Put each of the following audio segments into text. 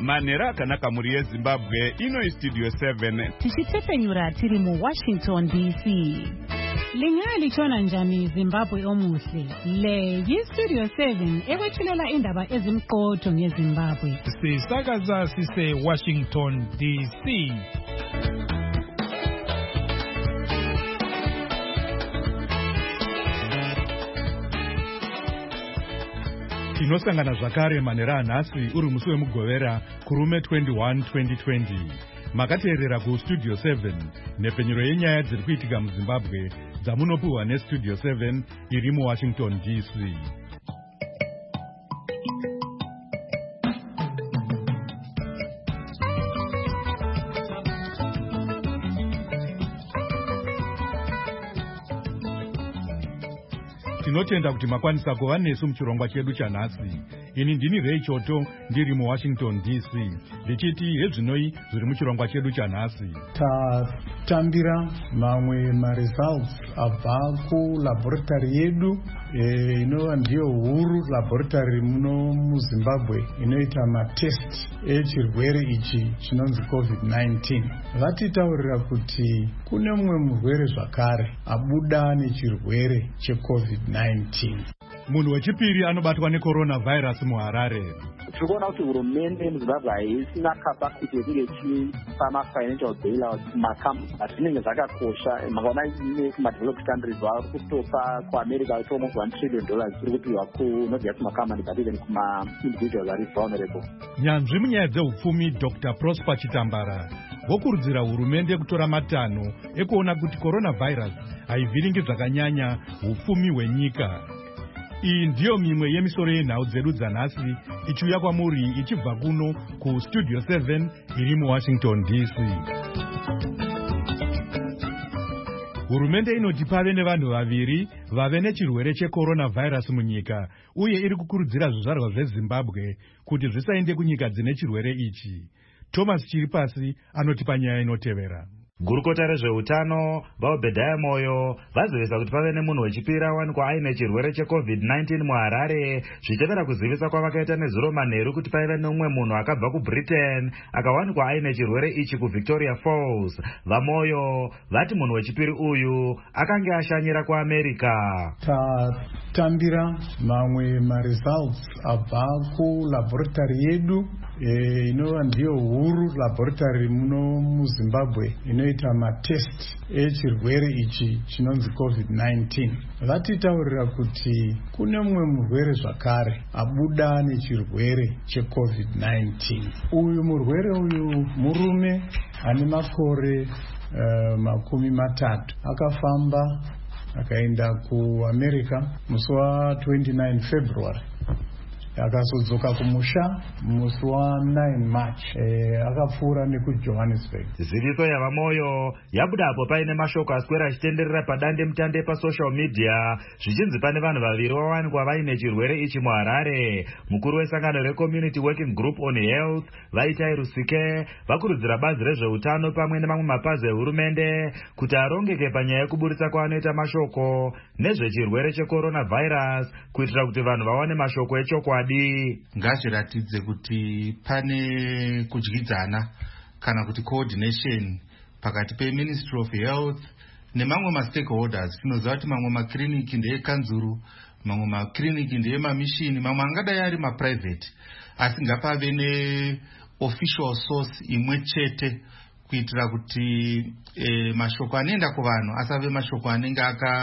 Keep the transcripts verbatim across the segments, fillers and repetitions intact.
manhero akanaka muri yezimbabwe. Ino Studio seven tichitepenyura tiri mu Washington D C. Lingali chona njani Zimbabwe omuhle. Le yi Studio seven ekwethulela indaba ezimqotho ngeZimbabwe. Sisakaza sise Washington D C. Tinosangana zvakare manhero anhasi uri musi wemugovera kurume twenty-one twenty twenty. Makateerera kuStudio seven nepenyero yenyaya dziri kuitika muZimbabwe dzamunopiwa neStudio seven iri muWashington D C. Tinotenda kuti makwanisa kuva nesu muchirongwa chedu chanhasi. Ini ndini Ray Choto ndiri muWashington D C. Ndichiti hezvinoi zviri muchirongwa chedu chanhasi. Tatambira mamwe maresults abva kulaboratory yedu e, inova ndiyo huru laboratory muno muZimbabwe inoita matest echirwere ichi chinonzi covid nineteen. Vatitaurira kuti kune mumwe murwere zvakare abuda nechirwere checovid nineteen. Munhu wechipiri anobatwa necoronavirus muHarare. Tikuona kuti hurumende muZimbabwe haisina capacity yekuti ichipa mafinancial bailout kumakamuri zvinenge zvakakosha. Makaona kumadeveloped countries vari kutopa kuAmerica kuti almost one trillion dollars kuri kupiwa not just kumakamuri but even kuma-individuals ari vulnerable. Nyanzvi munyaya dzehupfumi Doctor Prosper Chitambara vokurudzira hurumende kutora matanho ekuona kuti coronavirus haivhiringi zvakanyanya hupfumi hwenyika. Iyi ndiyo mimwe yemisoro yenhau dzedu dzanhasi ichiuya kwamuri ichibva kuno kuStudio seven iri muWashington D C. Hurumende inoti pave nevanhu vaviri vave nechirwere checoronavirus munyika uye iri kukurudzira zvizvarwa zveZimbabwe kuti zvisaende kunyika dzine chirwere ichi. Thomas Chiripasi anotipa nyaya inotevera. Gurukota rezveutano vaObhedhaya Moyo vazivisa kuti pave nemunhu wechipiri awanikwa aine chirwere checovid nineteen muHarare, zvichitevera kuzivisa kwavakaita nezuro manheru kuti paive neumwe munhu akabva kuBritain akawanikwa aine chirwere ichi kuVictoria Falls. VaMoyo vati munhu wechipiri uyu akange ashanyira kuAmerica. Tatambira mamwe maresults abva kulaboratory yedu e, inova ndiyo huru laboratory muno muZimbabwe inoita matest echirwere ichi chinonzi covid nineteen. Vatitaurira kuti kune mumwe murwere zvakare abuda nechirwere checovid nineteen. Uyu murwere uyu murume ane makore uh, makumi matatu akafamba akaenda kuAmerica musi wa29 February akazodzoka kumusha musi wa9 March e, akapfuura nekuJohannesburg. Ziviso yavaMoyo yabuda apo paine mashoko aswera achitenderera padande mutande pasocial media zvichinzi pane vanhu vaviri vawanikwa vaine chirwere ichi muHarare. Mukuru wesangano reCommunity Working Group on Health Vaitai Rusike vakurudzira bazi rezveutano pamwe nemamwe mapazi ehurumende kuti arongeke panyaya yekuburitsa kwaanoita mashoko nezvechirwere checoronavirus kuitira kuti vanhu vawane mashoko echokwadi. Ngazviratidze kuti pane kudyidzana kana kuti coordination pakati peMinistry of Health nemamwe ma-stakeholders. Tinoziva kuti mamwe makliniki ndeekanzuru, mamwe makliniki ndeemamishini, mamwe angadai ari ma-private, asi ngapave ne-official source imwe chete kuitira kuti e, mashoko anoenda kuvanhu asave mashoko anenge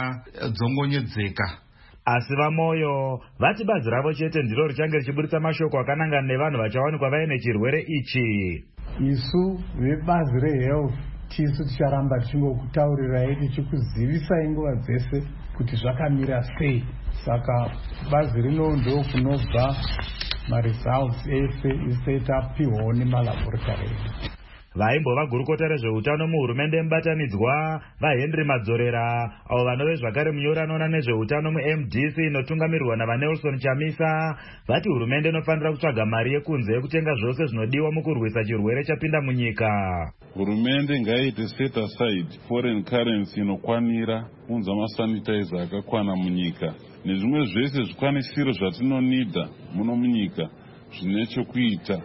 akadzongonyedzeka. Asi VaMoyo vati bazi ravo chete ndiro richange richiburitsa mashoko akanangana nevanhu vachawanikwa vaine chirwere ichi. Isu vebazi rehealth tisu ticharamba tichingokutaurirai tichikuzivisai nguva dzese kuti zvakamira sei. Saka bazi rino ndo kunobva maresults ese ese tapiwawo nemalaboratory. Vaimbova gurukota rezveutano muhurumende mubatanidzwa vaHenry Madzorera avo vanove zvakare munyori anoona nezveutano muM D C inotungamirwa navaNelson Chamisa vati hurumende inofanira kutsvaga mari yekunze yekutenga zvose zvinodiwa mukurwisa chirwere chapinda munyika. Hurumende ngaiite set aside foreign currency inokwanira kunza masanitizer akakwana munyika nezvimwe zvese zvikwanisiro zvatinonida muno munyika zvine chekuita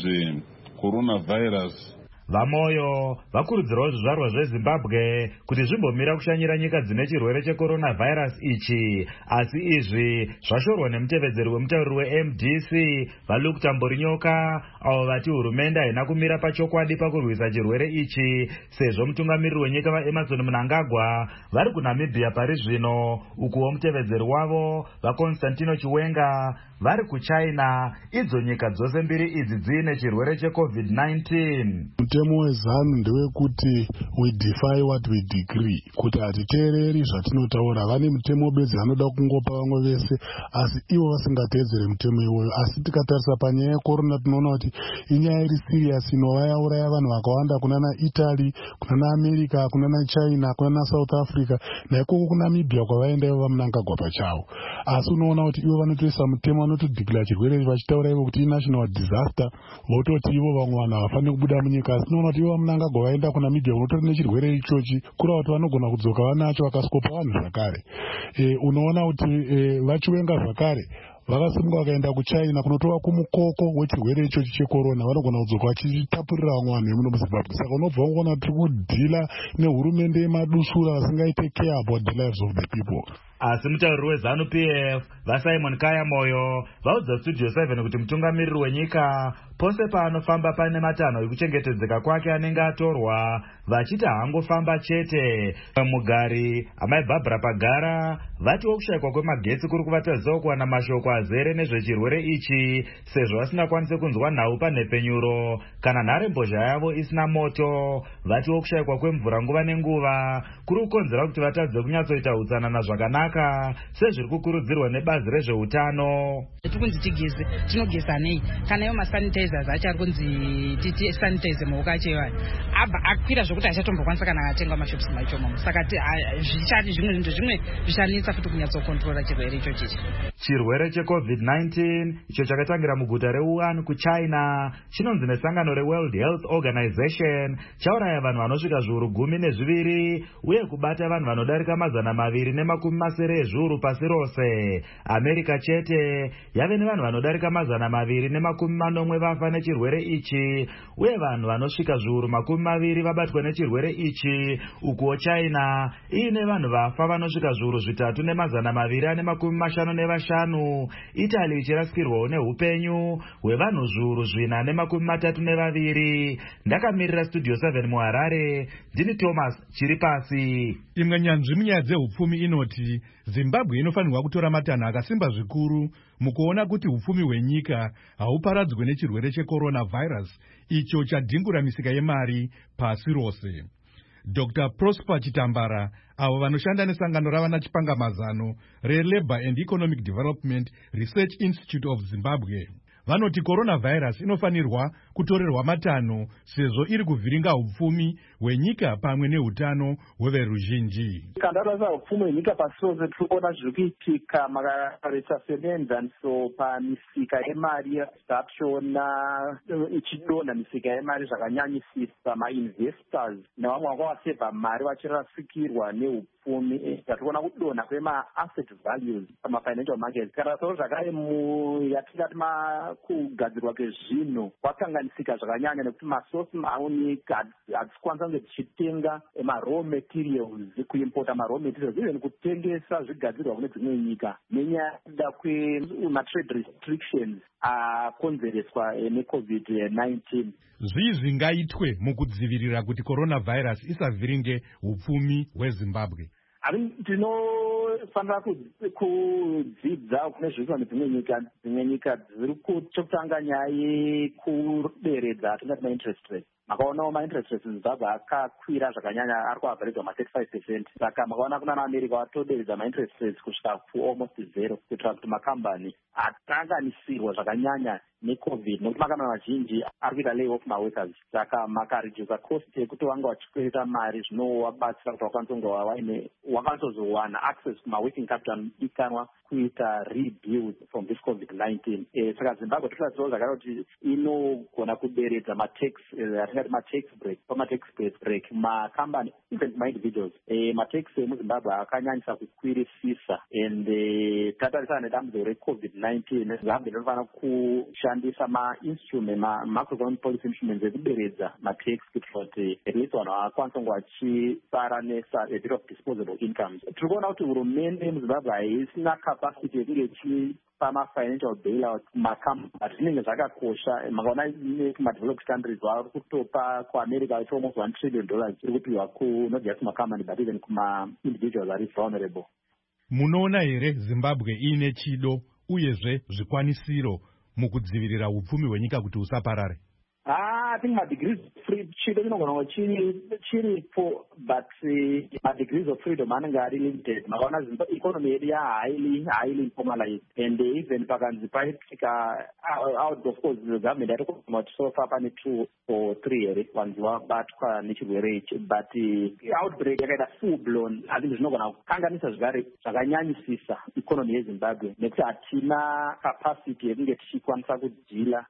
nezvecoronavirus. Vamoyo vakurudzirawo zvizvarwa zveZimbabwe kuti zvimbomira kushanyira nyika dzine chirwere checoronavirus ichi, asi izvi zvashorwa nemutevedzeri wemutauriri weM D C vaLuke Tamborinyoka, avo vati hurumende haina kumira pachokwadi pakurwisa chirwere ichi sezvo mutungamiriri wenyika vaEmerson Mnangagwa vari kuNamibia pari zvino, ukuwo mutevedzeri wavo vaConstantino Chiwenga vari kuChina, idzo nyika dzose mbiri idzi dziine chirwere checovid nineteen. Mutemo wezanu ndewekuti we defy what we decree, kuti hatiteereri zvatinotaura. Vane mutemo bedzi vanoda kungopa vamwe vese, asi ivo vasingateedzere mutemo iwoyo. Asi tikatarisa panyaya yekorona tinoona kuti inyaya iri serious inova yauraya vanhu vakawanda kunana Italy, kunana America, kunana China, kunana South Africa, naikoko kuNamibia kwavaenda ivo vaMnangagwa pachavo. Asi unoona kuti ivo vanotoisa mutemo, vanotodhikira chirwere vachitaura ivo kuti national disaster, vototi ivo vamwe vanhu havafaniri kubuda munyika. Asi unoona kuti ivo vaMnangagwa vaenda kuNamibia unotori nechirwere ichochi, kurava kuti vanogona kudzoka vanacho vakaskopa vanhu zvakare. E, unoona kuti e, vaChiwenga zvakare vakasimuka vakaenda kuChina kunotova kumukoko wechirwere ichochi chekorona, vanogona kudzoka vachitapurira vamwe vanhu vemuno muZimbabwe. Saka unobva kuona tiri kudhila nehurumende yemadusura vasingaite care about the lives of the people. Asi mutauriri weZanu P F vaSimon Kaya Moyo vaudza Studio seven kuti mutungamiriri wenyika pose paanofamba pane matanho ekuchengetedzeka kwake anenge atorwa, vachiti haangofamba chete. Mugari amai Barbara Pagara vati wokushayikwa kwemagetsi kuri kuvatadzawo kuwana mashoko azere nezvechirwere ichi, sezvo vasingakwanisi kunzwa nhau panhepenyuro kana nharembozha yavo isina moto. Vati wokushayikwa kwemvura nguva nenguva kuri kukonzera kuti vatadze kunyatsoita utsanana zvakanaka sezviri kukurudzirwa nebazi rezveutano. Tikunzi tigeze, tinogeza nei? Kana iwo masanitizers acho ari kunzi titi sanitize maoko acho iwayo abva akwira zvokuti achatombokwanisa kana akatenga mashopusi machomo. Saka zvichati zvimwe zvinhu zvimwe zvichanetsa futi kunyatsokontrola chirwere ichochi. Chirwere checovid nineteen icho chakatangira muguta reWuhan kuChina chinonzi nesangano reWorld Health Organization chauraya vanhu vanosvika zviuru gumi nezviviri uye kubata vanhu vanodarika mazana maviri nemakumi masere ezviuru pasi rose. America chete yave nevanhu vanodarika mazana maviri nemakumi manomwe vafa nechirwere ichi uye vanhu vanosvika zviuru makumi maviri vabatwa nechirwere ichi, ukuwo China iine vanhu vafa vanosvika zviuru zvitatu nemazana maviri ane makumi mashanu nevashanu. Italy ichirasikirwawo neupenyu hwevanhu zviuru zvina nemakumi matatu nevaviri. Ndakamirira Studio seven muHarare, ndini Thomas Chiripasi. Imwe nyanzvi munyaya dzehupfumi inoti Zimbabwe inofanirwa kutora matanho akasimba zvikuru mukuona kuti hupfumi hwenyika hauparadzwe nechirwere checoronavirus icho chadhingura misika yemari pasi rose. Doctor Prosper Chitambara, avo vanoshanda nesangano ravana chipangamazano reLabour and Economic Development Research Institute of Zimbabwe, vanoti coronavirus inofanirwa kutorerwa matanho sezvo iri kuvhiringa hupfumi hwenyika pamwe neutano hweveruzhinji. Kandarasa hupfumi hwenyika pasi rose tiri kuona zviri kuitika makatarisa semenzaniso pamisika yemari zvatona ichidonha misika yemari zvakanyanyisisa. Mainvestors nevamwe vakavasevha mari vachirasikirwa nehupfumi. Tationa kudonha kwemaasset values pamafinancial markets. Kandarasa zvakare yatingati kugadzirwa kwezvinhu kwakanganisika zvakanyanya nekuti masosi maonyika hadzikwanisa kunge tichitenga maraw materials, kuimpota maraw materials, even kutengesa zvigadzirwa kune dzimwe nyika nenyaya yekuda kwematrade restrictions akonzereswa necovid nineteen. Zvii zvingaitwe mukudzivirira kuti coronavirus isavhiringe hupfumi hweZimbabwe? Tinofanira kudzidza kune zviriitwa nedzimwe nyika. Dzimwe nyika dziri chokutanga nyaya yekuderedza tingati mainterest rate. Makaonawo mainterest rates muZimbabwe akakwira zvakanyanya, ari kuavheredzwa ma-thirty-five percent. Saka makaona kuna America vatoderedza mainterest rates kusvika almost zero kuitira kuti makambani akanganisirwa zvakanyanya necovid, nokuti makambani mazhinji ari kuita lay off maworkers. Saka makaredusa cost yekuti vanga vachikwereta mari zvinovabatsira kuti vakwanise kunge vaine vakwanisa access kumaworking capital anodikanwa kuita rebuild from this covid nineteen. Saka Zimbabwe totatiwo zvakare kuti inogona kuderedza matax atingati matax break. Pamatax break makambani even ma-individuals matax emuZimbabwe akanyanyisa kukwirisisa and tatarisana nedambudziko recovid nineteen zimbabwe rinofanira kushandisa mainstrument macroeconomic policy instruments ekuderedza matax kuitira kuti at least vanhu vakwanisa kunge vachifara nesa a bit of disposable incomes. Tiri kuona kuti hurumende muzimbabwe haisina capacity yekunge ichipa mafinancial bailout kumakambani but zvinenge zvakakosha. makaona kumadeveloped countries vari kutopa kuamerica it's almost one trillion dollars iri kupiwa not just kumakambani but even kuma-individuals ari vulnerable. Munoona here Zimbabwe ine chido uyezve zvikwanisiro mukudzivirira upfumi hwenyika kuti usaparare? Ah, I think my degrees of freedom, chido inogona chiri chiripo, but uh, my degrees of freedom anenge ari limited. Makaona economy yedu ya highly highly informalized, and uh, even pakanzi paitika out of course the government ari kuguma kuti so far pane two or three here vanhu vabatwa nechirwere ichi, but uh, outbreak yakaita full blown. I think zvinogona kukanganisa zvakare zvakanyanyisisa economy yeZimbabwe nekuti hatina capacity yekunge tichikwanisa kudhila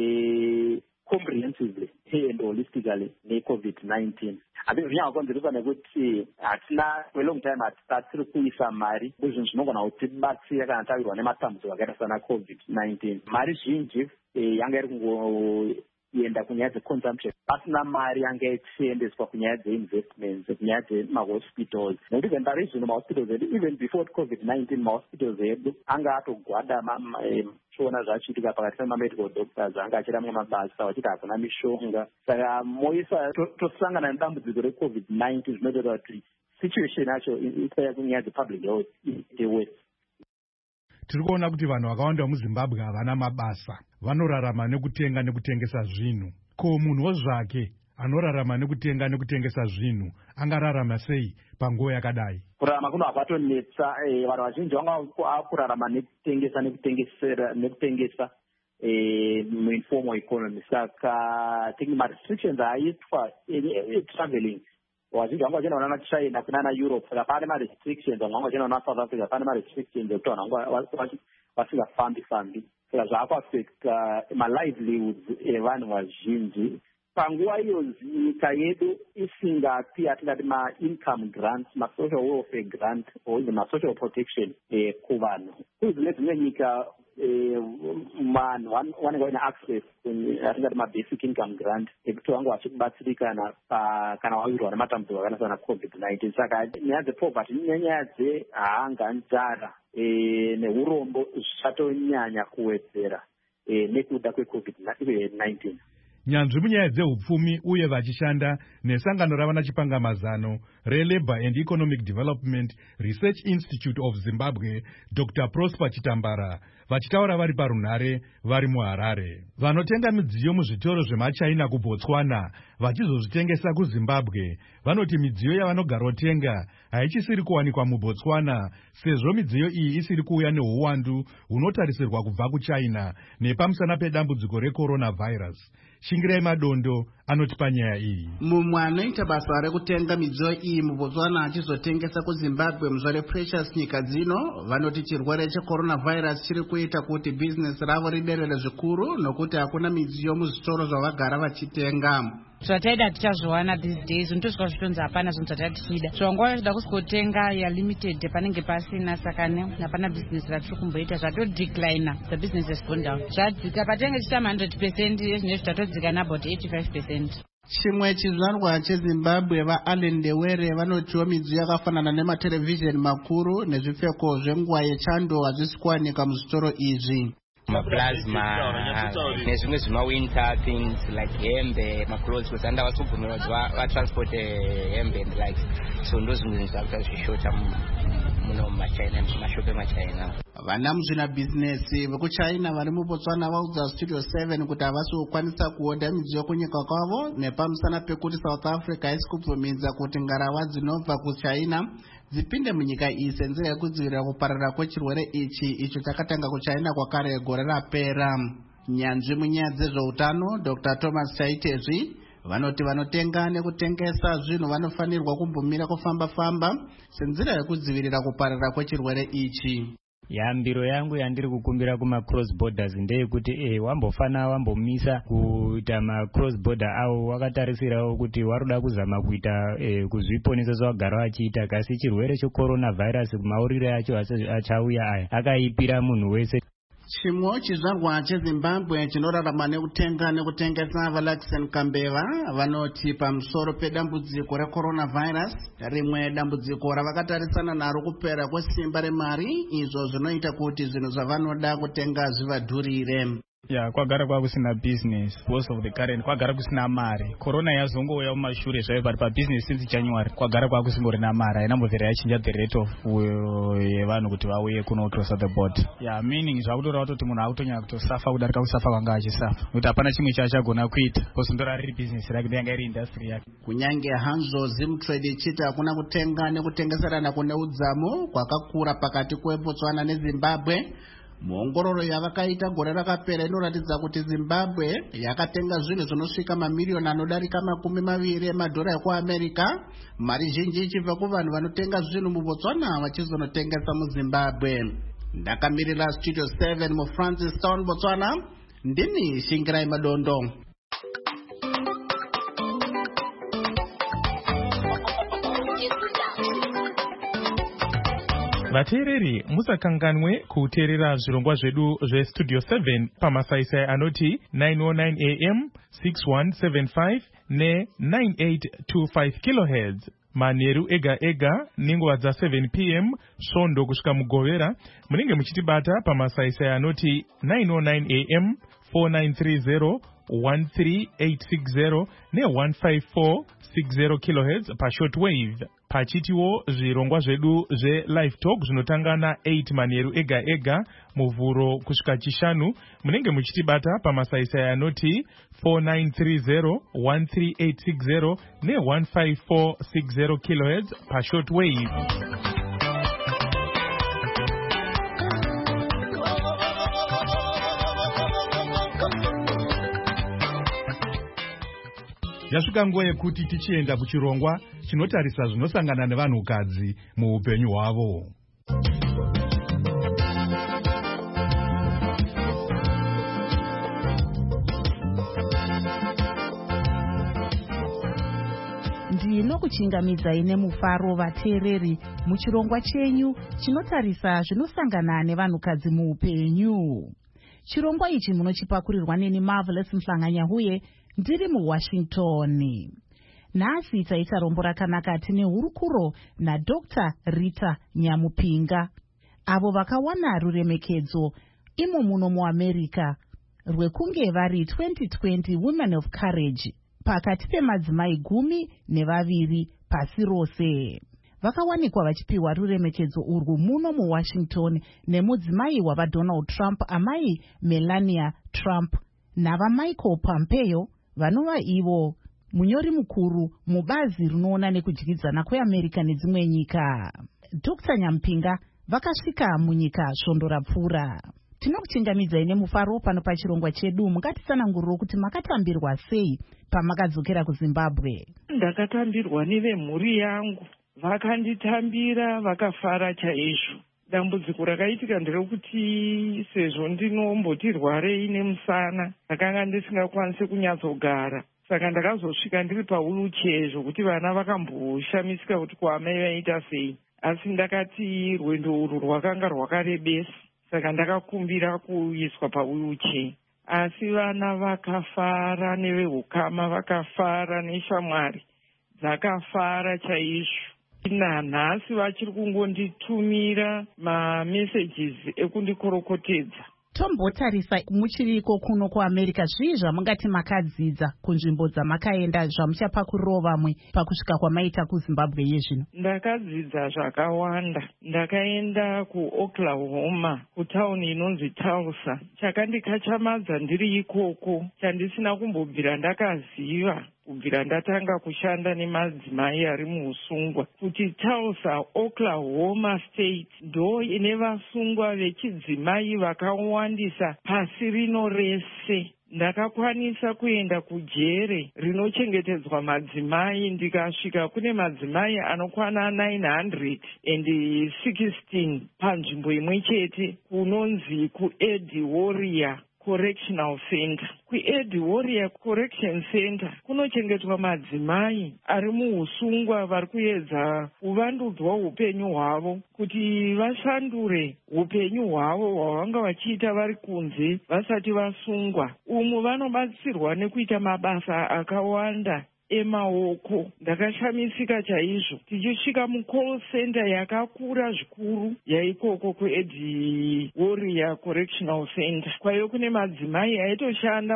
ne comprehensively and holistically ne-covid nineteen. I think zvinyanya kukonzeresa nekuti hatina for a long time hatisatiri kuisa mari kuzvinhu zvinogona kutibatsira kana tawirwa nematambudziko akaita sana covid nineteen. Mari zhinji yanga iri kungoenda kunyaya dzeconsumption, pasina mari yanga ichiendeswa kunyaya dzeinvestments, kunyaya dzemahospitals. Nekuti even pari zvino mahospitals edu even before covid nineteen mahospitals edu anga atogwada chiona zvachiitika pakati pemamedical doctors anga achiramwa mabasa vachiti hakuna mishonga. Saka moisa tosangana nedambudziko recovid nineteen zvinotaura kuti situation yacho isaya kunyaya dzepublic health iite worse. Tiri kuona kuti vanhu vakawanda muZimbabwe havana mabasa, vanorarama nekutenga nekutengesa zvinhu. Ko munhu zvake anorarama nekutenga nekutengesa zvinhu angararama sei panguva yakadai? Kurarama kuno havatonetsa. Vanhu vazhinji vanga kurarama nekutengesa nekutengesera nekutengesa muinformal economy. Saka think ma-restrictions aitwa traveling, vazhinji vanga vachienda kunana China kunana Europe. Saka pane ma-restrictions, vamwe vanga vachienda kunana South Africa pane ma-restrictions ekuti vanhu vanga vasingafambi fambi. Saka zvaakuaffecta ma-livelihoods evanhu vazhinji. Panguva iyo nyika yedu isingapi atingati ma-income grants, ma-social welfare grant or even ma-social protection eh, kuvanhu. Kuzine dzimwe nyika vanhu vanenge vaine access atingati ma-basic income grant ekuti vange vachikubatsirikana kana wawirwa nematambudziko akaita sana covid nineteen. Saka nyaya dzepoverty nenyaya dzehanga, nzara neurombo zvichatonyanya kuwedzera nekuda kwecovid nineteen. Nyanzvi munyaya dzeupfumi uye vachishanda nesangano ravana chipangamazano reLabour and Economic Development Research Institute of Zimbabwe, Doctor Prosper Chitambara, vachitaura vari parunhare vari muHarare. Vanotenga midziyo muzvitoro zvemaChina kuBotswana vachizozvitengesa kuZimbabwe vanoti midziyo yavanogara otenga haichisiri kuwanikwa muBotswana sezvo midziyo iyi isiri kuuya neuwandu hunotarisirwa kubva kuChina nepamusana pedambudziko recoronavirus. Shingirai Madondo anoti panyaya iyi. Mumwe anoita basa rekutenga midziyo iyi muBotswana achizotengesa kuZimbabwe muzvare Precious nyika dzino vanoti chirwere checoronavirus chiri kuita kuti business ravo riderere zvikuru nokuti hakuna midziyo muzvitoro zvavagara vachitenga. Zvataida tichazviwana these days ndozvika zvitonzi hapana zvinhu zvatati tichida. Zvangwa zvida kusikotenga ya limited panenge pasina, saka hapana business ratiri kumboita, zvatodecline, the business has gone down. Zvadzika patenge chita one hundred percent nezvinezvi zvatodzika nabout eighty-five percent. Chimwe chizvarwa cheZimbabwe vaAllen Ndewere vanotiwo midziyo yakafanana nematelevision makuru nezvipfeko zvenguva yechando hazvisi kuwanika muzvitoro izvi. Maplasma nezvimwe zvimawinter things like hembe, maclothes, because anda vasubvumirwa kuti vatransport hembe and like so ndo zvimwe zvakuita zvishota muno mumaChina mumashopu emaChina. Vana muzvina bhizinesi vekuChina vari muBotswana vaudza Studio seven kuti havasi kukwanisa kuhodha midziyo kunyika kwavo nepamusana pekuti South Africa haisi kubvumidza kuti ngarava dzinobva kuChina dzipinde munyika iyi senzira yekudzivirira kupararira kwechirwere ichi icho chakatanga kuChina kwakare gore rapera. Nyanzvi munyaya dzezveutano Doctor Thomas Chaitezvi vanoti vanotenga nekutengesa zvinhu vanofanirwa kumbumira kufamba famba senzira yekudzivirira kupararira kwechirwere ichi. yambiro yangu yandiri kukumbira kuma cross borders ndeyekuti eh wambofana wambomisa kuita ma cross border awo wakatarisirawo kuti waruda kuzama kuita eh, kuzviponesa zvawagara vachiita kasi chirwere cheCoronavirus maurire acho achauya aya akaipira munhu wese. Chimwe chizvarwa cheZimbabwe chinorarama nekutenga nekutengesa Valaxen Kambeva vanoti pamusoro pedambudziko reCoronavirus, rimwe dambudziko ravakatarisana naro kupera kwesimba remari, izvo zvinoita kuti zvinhu zvavanoda kutenga zvivadhurire. Yeah, kwagara kwakusina business because of the current, kwagara kusina mari. Corona yazongouya mumashure zvayo, but pa business since January kwagara kwakusingorina mari, hainambobvera yachinja the rate of yevanhu kuti vauye kuno cross the border. Yeah, meaning zvakutora kutoti munhu akutonyanya kutosafa kudarika kusafa kwanga achisafa, kuti hapana chimwe chaachagona kuita because ndora riri business rake ndanga iri industry yake. Kunyange hanzvo Zimtrade ichiti hakuna kutenga nekutengeserana kune udzamu kwakakura pakati kweBotswana neZimbabwe, muongororo yavakaita gore rakapera inoratidza kuti Zimbabwe yakatenga zvinhu zvinosvika mamiliyoni anodarika makumi maviri emadhora ekuAmerica, mari zhinji ichibva kuvanhu vanotenga zvinhu muBotswana vachizonotengesa muZimbabwe. Ndakamirira Studio seven muFrancistown, Botswana, ndini Shingirai Madondo. Vateereri musakanganwe kuteerera zvirongwa zvedu zveStudio seven pamasaisai anoti nine oh nine A M, six one seven five ne nine eight two five kilohertz manheru ega ega nenguva dza seven P M svondo kusvika mugovera. Munenge muchitibata pamasaisai anoti nine oh nine A M, four nine three zero one three eight six zero ne one five four six zero kilohertz pashortwave. Pachitiwo zvirongwa zvedu zve-live talk zvinotanga na eight manheru ega ega muvhuro kusvika chishanu. Munenge muchitibata pamasaisai anoti four nine three zero one three eight six zero ne one five four six zero kilohertz pashortwave. Yasvika nguva yekuti tichienda kuchirongwa chinotarisa zvinosangana nevanhukadzi muupenyu hwavo. Ndinokuchingamidzai nemufaro vateereri muchirongwa chenyu chinotarisa zvinosangana nevanhukadzi muupenyu. Chirongwa ichi munochipakurirwa neni Marvelous Mhlanganyahuye ndiri muWashington. Nhasi taita rombo rakanaka tine hurukuro naDr Rita Nyamupinga, avo vakawana ruremekedzo imo muno muAmerica rwekunge vari twenty twenty Women of Courage pakati pemadzimai gumi nevaviri pasi rose. Vakawanikwa vachipiwa ruremekedzo urwu muno muWashington nemudzimai wavaDonald Trump, amai Melania Trump, navamichael Pompeo, vanova ivo munyori mukuru mubazi rinoona nekudyidzana kweAmerica nedzimwe nyika. Dr Nyamupinga vakasvika munyika svondo rapfuura. Tinokuchingamidzai nemufaro pano pachirongwa chedu. Mungatisananguriro kuti makatambirwa sei pamakadzokera kuZimbabwe? Ndakatambirwa nevemhuri yangu, vakanditambira vakafara chaizvo. Dambudziko rakaitika nderekuti sezvo ndinomboti rwarei nemusana, ndakanga ndisingakwanisi kunyatsogara, saka ndakazosvika ndiri pawheelchair zvokuti vana vakamboshamisika kuti kwaamai vaita sei. Asi ndakati rwendo urwu rwakanga rwakarebesa, saka ndakakumbira kuiswa pawheelchair. Asi vana vakafara, nevehukama vakafara, neshamwari dzakafara chaizvo. Nanhasi vachiri kungonditumira mamessages ekundikorokotedza. Tombotarisa muchiriko kuno kuAmerica, zvii zvamungati makadzidza kunzvimbo dzamakaenda zvamuchapakuriro vamwe pakusvika kwamaita kuZimbabwe yezvino? Ndakadzidza zvakawanda. Ndakaenda kuOklahoma, kutauni inonzi Tulsa. Chakandikachamadza ndiri ikoko, chandisina kumbobvira ndakaziva kubvira ndatanga kushanda nemadzimai ari muusungwa, kuti Tulsa, Oklahoma State ndo ine vasungwa vechidzimai vakawandisa pasi rino rese. ndakakwanisa kuenda kujere rinochengetedzwa madzimai ndikasvika kune madzimai anokwana nine hundred sixteen panzvimbo imwe chete kunonzi kuEd Warrior Correctional Center. KuEd Warrior Correction Center kunochengetwa madzimai ari muusungwa vari kuedza kuvandudzwa upenyu hwavo kuti vashandure upenyu hwavo hwavanga vachiita vari kunze vasati vasungwa. Umu vanobatsirwa nekuita mabasa akawanda emaoko. Ndakashamisika chaizvo tichisvika mucall center yakakura zvikuru yaikoko kuEd Warrior Correctional Center. Kwayo kune madzimai aitoshanda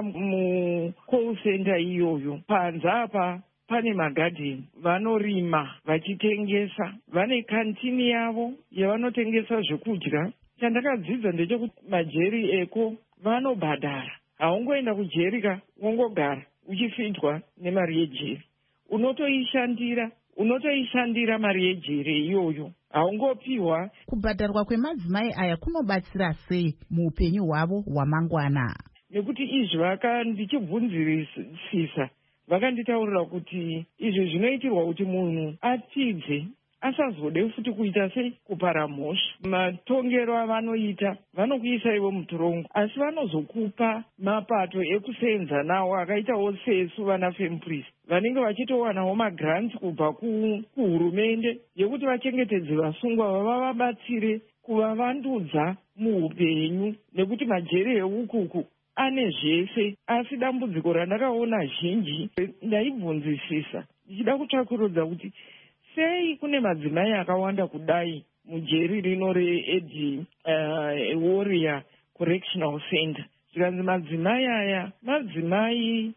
mucall center iyoyo. Panze apa pane magadheni, vanorima vachitengesa, vane kantini yavo yavanotengesa zvekudya. Chandakadzidza ndechekuti majeri eko vanobhadhara. Haungoenda kujerika wongogara uchifidwa nemari yejeri. Unotoishandira, unotoishandira mari yejeri iyoyo. Haungopiwa. Kubhadharwa kwemadzimai aya kunobatsira sei muupenyu hwavo hwamangwana? Nekuti izvi vaka ndichibvunzirisisa vakanditaurira kuti izvi zvinoitirwa kuti munhu atidze asazode futi kuita sei kupara mhosva. Matongero avanoita vanokuisa ivo mutorongo, asi vanozokupa mapato ekusenza nawo akaitawo sesu vana Femprisi vanenge vachitowanawo magrants kubva kuhurumende yekuti vachengetedze vasungwa vavavabatsire kuvavandudza muupenyu, nekuti majeri eukuku ane zvese. Asi dambudziko randakaona zhinji ndaibvunzisisa ndichida kutsvakurudza kuti sei kune madzimai akawanda kudai mujeri rino reEd uh, Warrior Correctional Center. Zvikanzi madzimai aya madzimai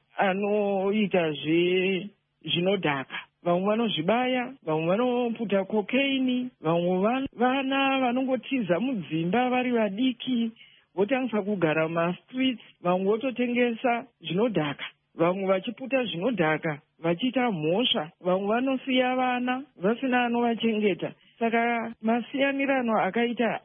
anoita zve zvinodhaka. Vamwe vanozvibaya, vamwe vanoputa kokaini, vamwe vana vanongotiza mudzimba vari vadiki votangisa kugara mumastreets, vamwe vototengesa zvinodhaka, vamwe vachiputa zvinodhaka vachiita mhosva, vamwe vanosiya vana vasina anovachengeta. Saka masiyanirano akaita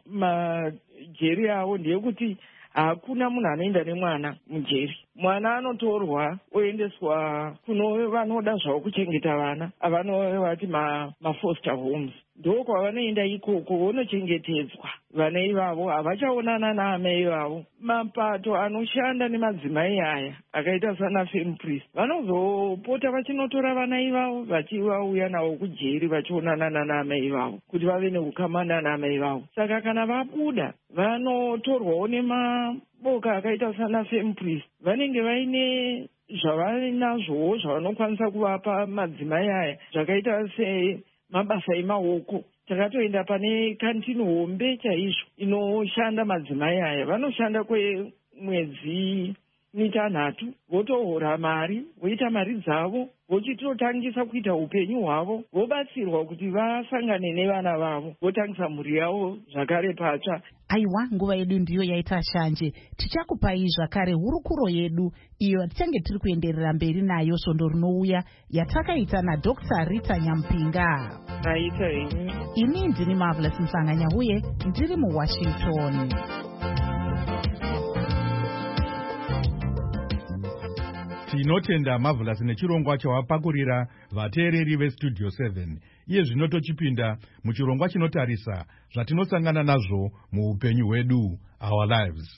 majeri avo ndeyekuti hakuna munhu anoenda nemwana mujeri. Mwana anotorwa oendeswa kuno vanoda zvavo kuchengeta vana avanovati mafoster homes. Ndoko kwavanoenda ikoko vonochengetedzwa vana ivavo, havachaonana naamai ivavo. Mapato anoshanda nemadzimai aya akaita sana Femprisi vanozopota vachinotora vana ivavo vachivauya navo kujeri vachionana naamai ivavo kuti vave neukamana naamai ivavo. Saka kana vabuda vanotorwawo nemaboka akaita sana Femprisi, vanenge vaine zvavanazvowo zvavanokwanisa kuvapa madzimai aya zvakaita se mabasa emaoko. Takatoenda pane kantini hombe chaizvo inoshanda madzimai aya. Vanoshanda kwemwedzi mitanhatu votohora mari, voita mari dzavo, vochitotangisa kuita upenyu hwavo, vobatsirwa kuti vasangane nevana vavo, votangisa mhuri yavo zvakare patsva. Aiwa, nguva yedu ndiyo yaita shanje. Tichakupai zvakare hurukuro yedu iyo tichange tiri kuenderera mberi nayo svondo rinouya yatakaita naDr Rita Nyampinga. Raita henyu. Ini ndini Marvelous Msanganya huye ndiri muWashington. Tinotenda Marvelous nechirongwa chawapakurira vateereri veStudio seven. Iye zvino tochipinda muchirongwa chinotarisa zvatinosangana nazvo muupenyu hwedu, our lives.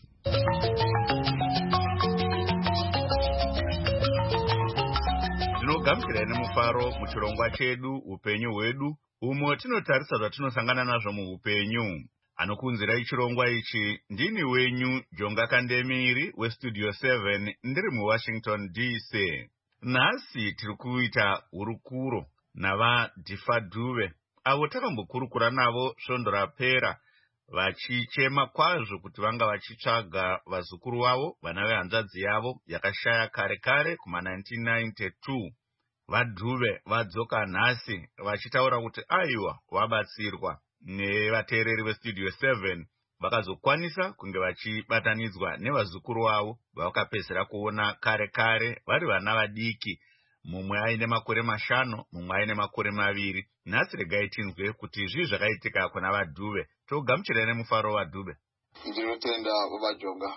Tinogamuchirai nemufaro muchirongwa chedu upenyu hwedu, umo tinotarisa zvatinosangana nazvo muupenyu. Anokunzirai chirongwa ichi ndini wenyu Jonga Kandemiri weStudio seven ndiri muWashington D C. Nhasi tiri kuita hurukuro navaDhifa Dube avo takambokurukura navo svondo rapera vachichema kwazvo kuti vanga vachitsvaga vazukuru vavo, vana vehanzvadzi yavo yakashaya kare kare kuma nineteen ninety-two. VaDube vadzoka nhasi vachitaura kuti aiwa vabatsirwa nevateereri veStudio seven vakazokwanisa kunge vachibatanidzwa nevazukuru vavo vavakapedzera kuona kare kare vari vana vadiki, mumwe aine makore mashanu, mumwe aine makore maviri. Nhasi regai tinzwe kuti zvii zvakaitika kuna vaDube. Togamuchirai nemufaro vaDube. Ndinotenda vaJonga.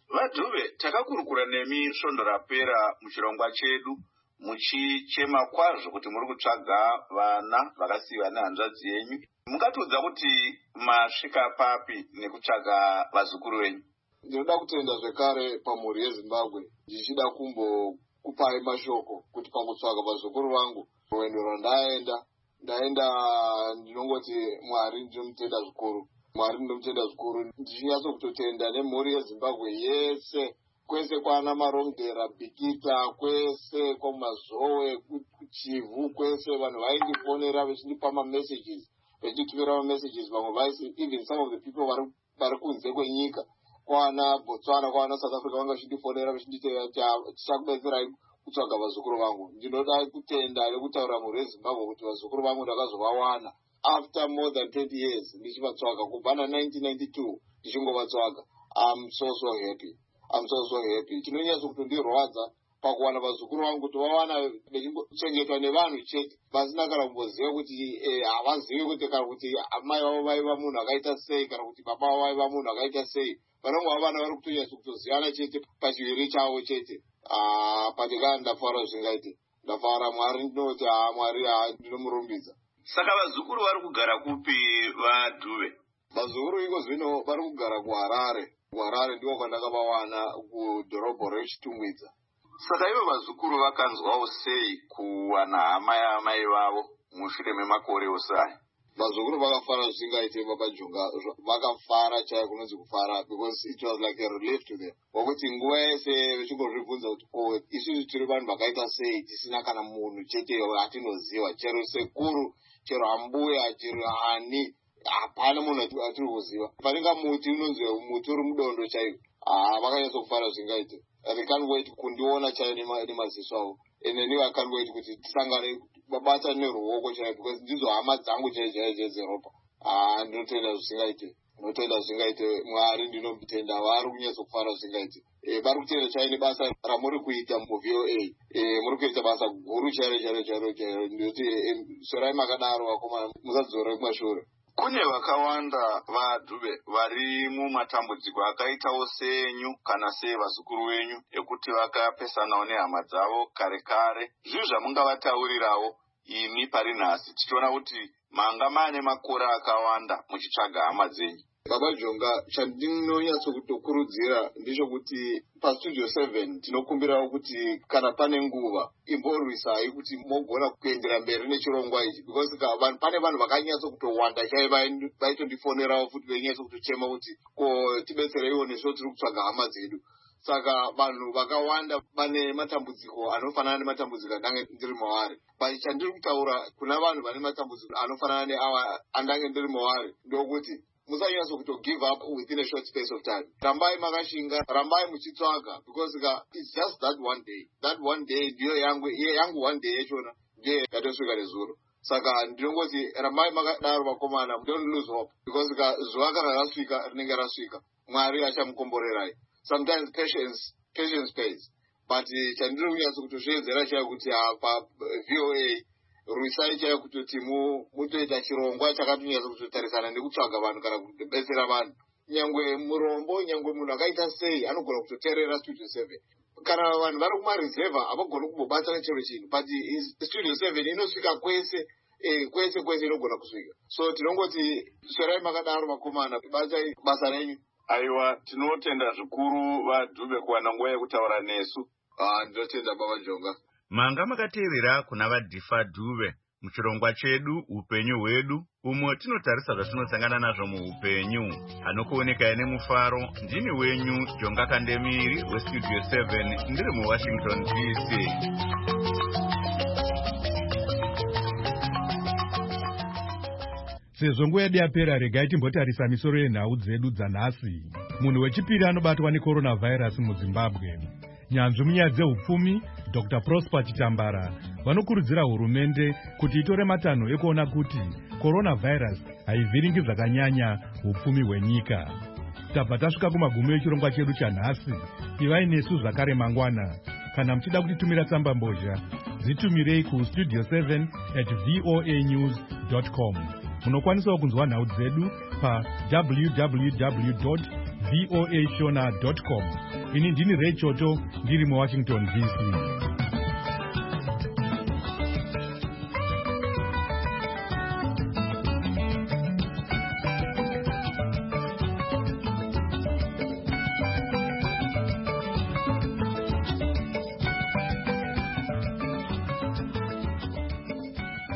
Vadhuve, takakurukura nemi svondo rapera muchirongwa chedu muchichema kwazvo kuti muri kutsvaga vana vakasiyiwa nehanzvadzi yenyu. Mungatiudza kuti masvika papi nekutsvaga vazukuru venyu? Ndinoda kutenda zvekare pamhuri yeZimbabwe ndichida kumbokupai mashoko kuti pakutsvaga vazukuru vangu rwendo rwandaenda ndaenda ndinongoti Mwari ndinomutenda zvikuru. Mwari ndinomutenda zvikuru. Ndichinyatso kutotenda nemhuri yeZimbabwe yese, kwese kwana Marongera, Bikita, kwese kwamazowe, kuchivhu, kwese vanhu vaindifonera vechindipa mamessages, vechinditumira mamessages, vamwe vaisi even some of the people vari kunze kwenyika, kwana Botswana, kwana South Africa, vanga vechindifonera vechinditera tichakubetserai kutsvaga vazukuru vangu. Ndinoda kutenda nekutaura mhuri yeZimbabwe kuti vazukuru vangu ndakazovawana after more than twenty years ndichivatsvaga kubva na-nineteen ninety-two ndichingovatsvaga. I'm so so happy. I'm so so happy. Chinonyatso kutondirwadza pakuwana vazukuru vangu kuti vawana vechingochengetwa nevanhu chete vasina kana kumboziva kuti havazivi kuti kana kuti mai vavo vaiva munhu akaita sei kana kuti baba vavo vaiva munhu akaita sei. Vanongova vana vari kutonyatso kutozivana chete pachiviri chavo chete. Patikana ndafara zvingaite ndafara. Mwari ndinoti Mwari ndinomurumbidza. Saka vazukuru vari kugara kupi Vadhuve? Vazukuru iko zvino vari kugara kuHarare. kuHarare ndiko kwandakavawana kudhorobha reChitungwiza. Saka ivo vazukuru vakanzwawo sei kuwana hama yaamai vavo mushure memakore ose aya? Vazukuru vakafara zvisingaite Baba Jonga, vakafara chaivo kunonzi kufara, because it was like a relief to them. Wakuti nguva yese vechingozvibvunza kuti ko isusu tiri vanhu vakaita sei tisina kana munhu chete atinoziva, chero sekuru, chero ambuya, chero ani, hapana munhu atiri kuziva. Panenga muti unonzi muti uri mudondo chaivo. Vakanyatso kufara zvisingaite. And I can't wait kundiona chaivo nemaziso avo. And then I can't wait kuti tisangane babata neruoko chaivo, because ndizo hama dzangu chaivo dzeropa. Ndinotenda zvisingaite. Ndinotenda zvisingaite. Mwari ndinomutenda. Vari kunyatso kufara zvisingaite. Vari kutenda chaivo nebasa ramuri kuita muV O A. Muri kuita basa guru chaivo chaivo chaivo chaivo. Ndoti sorai makadaro vakomana musadzore kumashure. Kune vakawanda Vadhuve vari mumatambudziko akaitawo senyu kana sevazukuru venyu ekuti vakapesanawo nehama dzavo kare kare. Zvinhu zvamungavataurirawo imi pari nhasi tichiona kuti manga maane makore akawanda muchitsvaga hama dzenyu? Baba Jonga, chandinonyatso kutokurudzira ndechekuti pastudio seven tinokumbirawo kuti kana pane nguva imborwisai kuti mogona kuendera mberi nechirongwa ichi, because pane vanhu vakanyatso kutowanda chaivo vaitondifonerawo futi veinyatso kutochema kuti ko tibetsereiwo nezvo tiri kutsvaga hama dzedu. Saka vanhu vakawanda vane matambudziko anofanana nematambudziko andange ndiri mavari. But chandiri kutaura kuna vanhu vane matambudziko anofanana neawa andange ndiri mavari ndokuti musanyatso kuto give up within a short space of time. Rambai makashinga, rambai muchitsvaga, because it's just that one day. That one day ndiyo yangu, iye yangu one day yachona ndiye yatosvika nezuro. Saka ndinongoti rambai makadaro vakomana, don't lose hope, because zuva kana rasvika rinenge rasvika. Mwari achamukomborerai. Sometimes patience, patience pays. But chandiri kunyatso kutozviedzera chaivo kuti pa V O A rwisai chaivo kutoti mutoita chirongwa chakatonyatso kutotarisana nekutsvaga vanhu kana kubetsera vanhu. Nyangwe murombo, nyangwe munhu akaita sei anogona kutoteerera studio seven. Kana vanhu vari kumareserva havagoni kumbobatana chero chinhu, but studio seven inosvika kwese, eh, kwese kwese inogona kusvika. So tinongoti swerai makadaro vakomana, batai basa renyu. Aiwa, tinotenda zvikuru Vadhuve kuwana nguva yekutaura nesu. Ah, ndinotenda Baba Jonga. Manga makateerera kuna vaDhifa Dhuve muchirongwa chedu upenyu hwedu, umwe tinotarisa zvatinosangana nazvo muupenyu. Anokuonekai nemufaro ndini wenyu Jonga Kandemiri westudio seven ndiri muWashington D C. Sezvo nguva yedu yapera, regai timbotarisa misoro yenhau dzedu dzanhasi. Munhu wechipiri anobatwa necoronavirus muZimbabwe. Nyanzvi munyaya dzeupfumi Doctor Prosper Chitambara vanokurudzira hurumende kuti itore matanho ekuona kuti coronavirus haivhiringi zvakanyanya upfumi hwenyika. Tabva tasvika kumagumo echirongwa chedu chanhasi. Ivai nesu zvakare mangwana. Kana muchida kutitumira tsamba mbozha, dzitumirei ku studio seven at voa news dot com. Munokwanisawo kunzwa nhau dzedu pa w w w dot voa shona dot com. Ini ndini Ray Choto ndiri muWashington D C.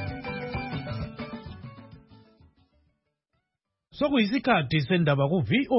sokuyisikhathi sendaba ku-V O